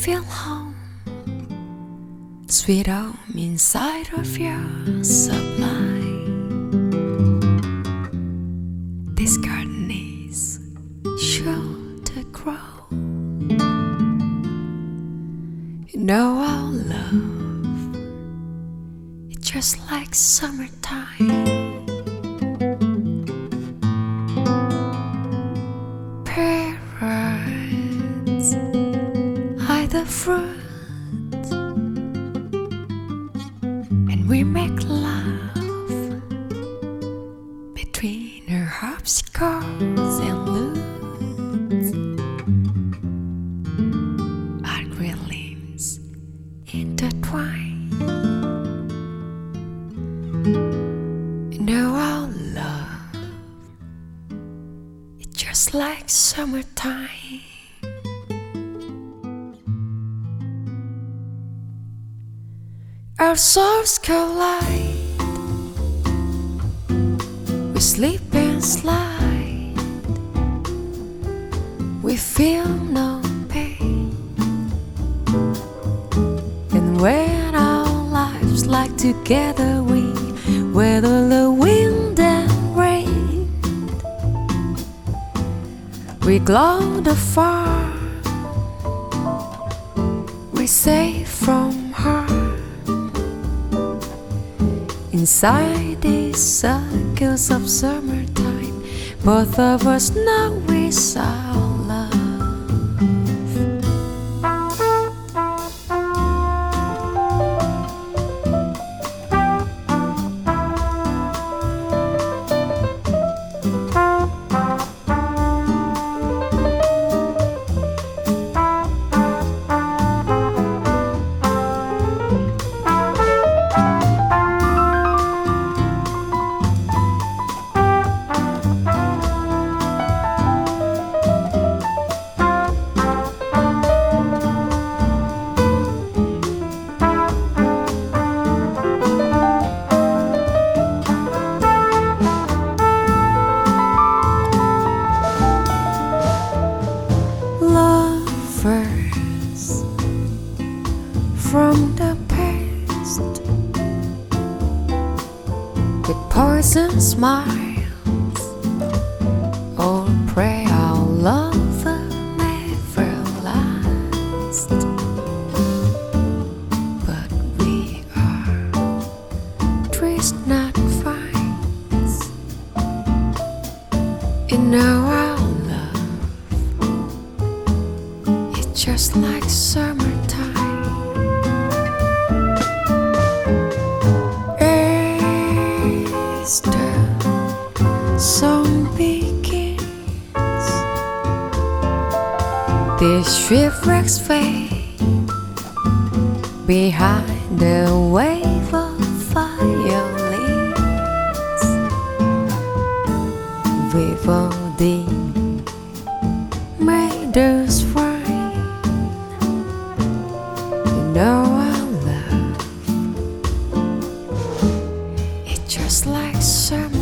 feel home, sweet home inside of your supply. This garden is sure to grow. You know our love, it's just like summertime. Parrots hide the fruit, and we make love between our harpsichords and lutes. Our green limbs intertwine. You know our love, it's just like summertime. Our souls collide, we sleep and slide, we feel no pain. And when our lives lie together, we weather the wind and rain. We glow the far, we safe from harm. Inside these circles of summertime, both of us know it's our love. From the past, with poison smiles, all pray our love will never last. But we are trees, not vines. You know our love, it's just like summertime. The song begins, the shipwrecks fade behind the wave of violins. Vivaldi made us fine. You know our love, it's just like summer.